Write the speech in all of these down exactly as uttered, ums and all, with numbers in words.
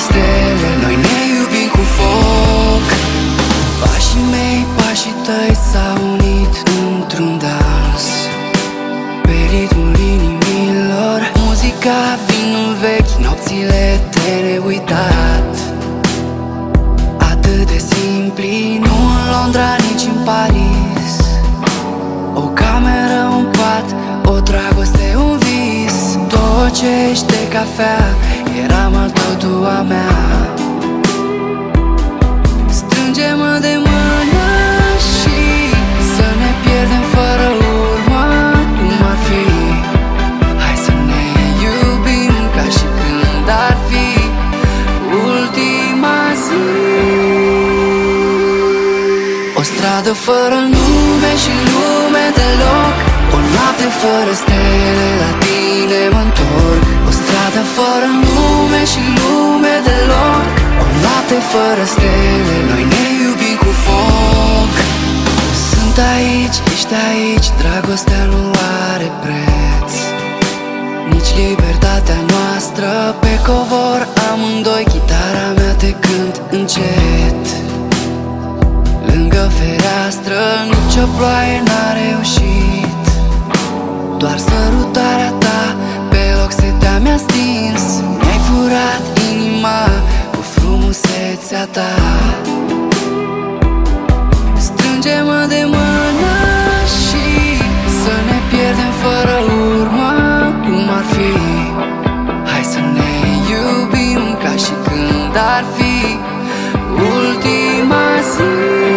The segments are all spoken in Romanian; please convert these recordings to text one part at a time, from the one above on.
stele, noi ne iubim cu foc. Pașii mei, pașii tăi s-au unit într-un dans pe ritmul inimilor. Muzica, vinul vechi, nopțile de neuitat. Atât de simpli, nu în Londra, nici în Paris. O cameră, un pat, o dragoste, un vis. Tot ce ești de cafea, eram al totul a mea. Strânge-mă de mână și să ne pierdem fără urmă, cum ar fi. Hai să ne iubim ca și când ar fi ultima zi. O stradă fără nume și lume deloc, o noapte fără stele, la tine mă întorc. O stradă fără nume și lume deloc, o noapte fără stele, noi ne iubim cu foc. Sunt aici, ești aici, dragostea nu are preț, nici libertatea noastră. Pe covor amândoi, chitara mea te cânt încet. Lângă fereastră nicio ploaie n-a reușit, doar sărutarea ta pe loc setea mi-a stins. Mi-ai furat inima cu frumusețea ta. Strânge-mă de mână și să ne pierdem fără urmă, cum ar fi. Hai să ne iubim ca și când ar fi ultima zi.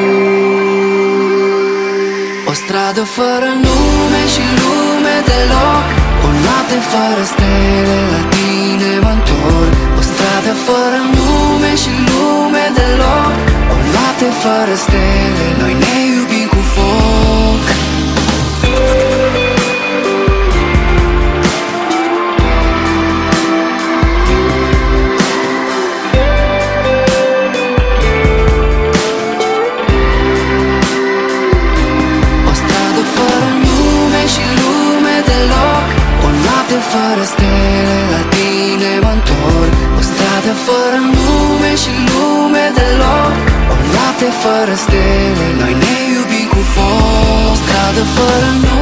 O stradă fără nume și lume deloc, o noapte fără stele, la tine mă întorc. O stradă fără nume și lume deloc, o noapte fără stele, noi ne iubim cu foc. Fără stele, la tine mă întorc. O stradă fără nume și lume deloc, o noapte fără stele, noi ne iubim cu foc. O stradă fără nume